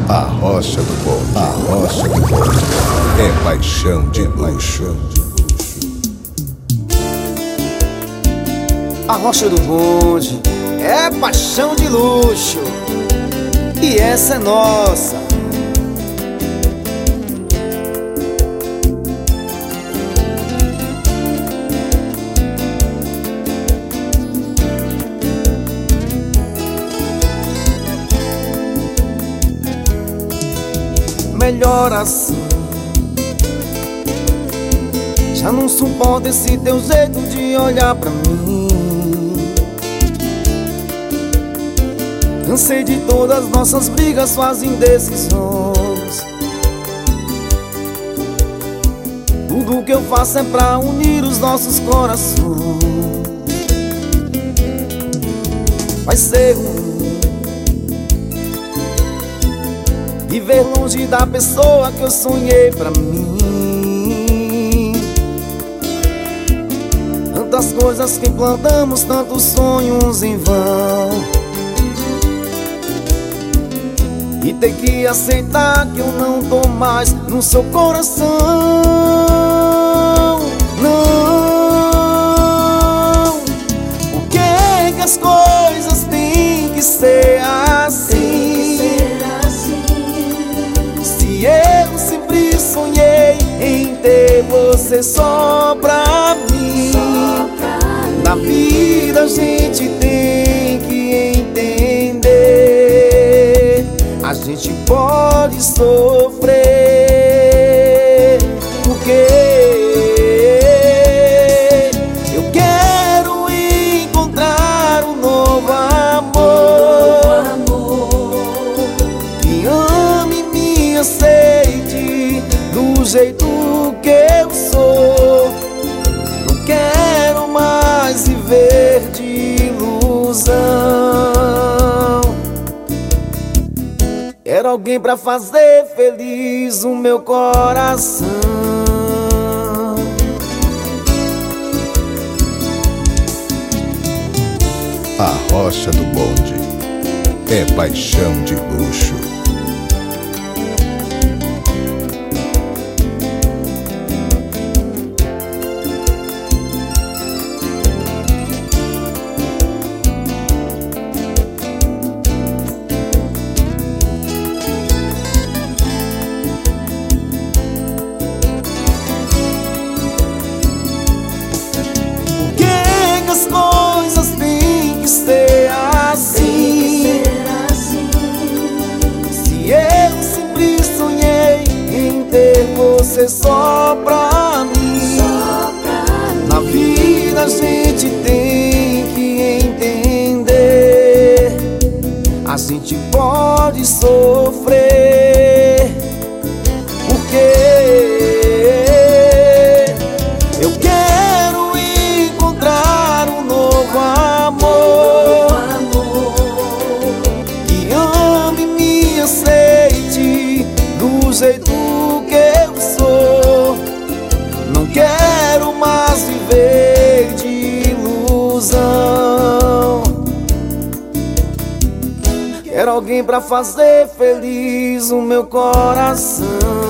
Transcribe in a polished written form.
A Rocha do Bonde, a Rocha do Bonde é paixão de luxo. A Rocha do Bonde é paixão de luxo, e essa é nossa. Melhor assim, já não suporto esse teu jeito de olhar pra mim. Cansei de todas nossas brigas, suas indecisões. Tudo que eu faço é pra unir os nossos corações. Vai ser ruim viver longe da pessoa que eu sonhei pra mim. Tantas coisas que plantamos, tantos sonhos em vão, e ter que aceitar que eu não tô mais no seu coração. Não, por que as coisas têm que ser assim? Se eu sempre sonhei em ter você só pra mim. Na vida a gente tem que entender, a gente pode sofrer, porque eu quero encontrar um novo amor, que ame e me aceite do jeito que eu sou. Não quero mais viver de ilusão. Quero alguém pra fazer feliz o meu coração. A Rocha do Bonde é paixão de luxo. As coisas têm que ser assim. Se eu sempre sonhei em ter você só pra mim. Na vida a gente tem que entender, a gente pode sofrer, porque eu quero encontrar um novo amor, que ame e me aceite do jeito que eu sou. Não quero mais viver de ilusão. Quero alguém pra fazer feliz o meu coração.